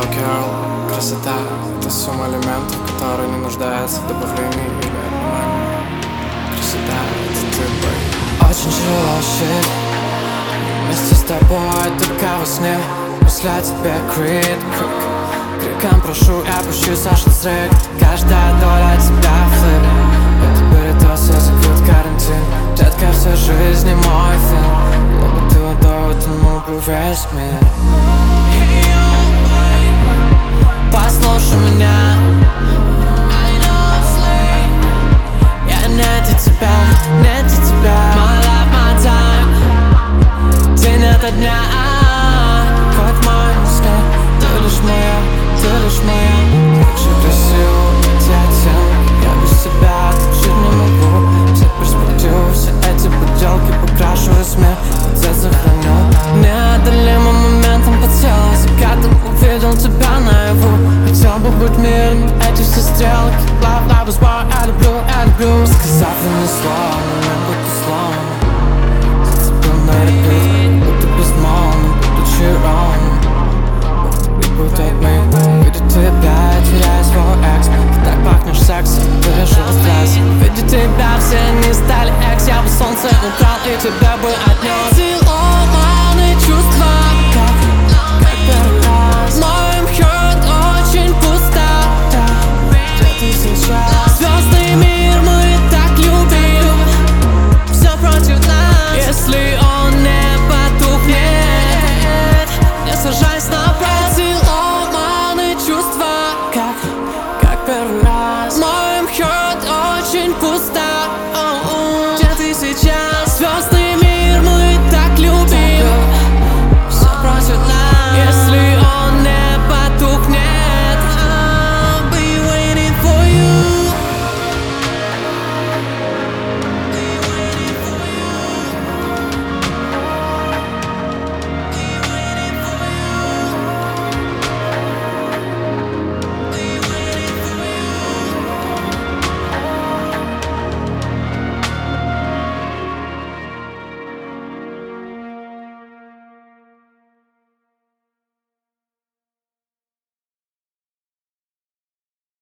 girl, красота — это сумма элементов, которые не нуждаются в добавлении или отнимании. Красота — это ты, бэй. Очень тяжело жить вместе с тобой, только во сне. Мысли о тебе крик, криком прошу, я пущусь аж на срыв. Каждая доля тебя флип. Это передоз, я закрыт карантин. Детка, вся жизнь не мой фильм. Было бы ты водой, утонул бы весь мир. Послушай меня, я нет тебя, нет тебя. My life, my time, день ото дня, как в моем сне. Ты лишь моя, ты лишь моя. Как же красиво эти оттенки, я без тебя так жить не могу. Все перспективы, все эти поделки покрашу в смех, я сохраню. Неодолимым моментом по телу закатом увидел тебя наяву. Хотел бы быть мирным, эти все стрелки. Love, love is war, я люблю, я люблю. Сказав мне слово, но будто слон. Зацепил на репит, будто безмолвным, будучи ровным. Будто мы, видя тебя, теряя свой экс. Ты так пахнешь сексом, пережил стресс. Видя тебя, все они стали экс. Я бы солнце украл и тебя бы отнес. Целованные чувства, как первый раз. Моим хёрт очень пусто. Где ты сейчас? Звездный мир мы так любим. Все против нас. Если он не потухнет, не сажайся на пресс. Целованные чувства, как первый раз. Моим хёрт очень пусто.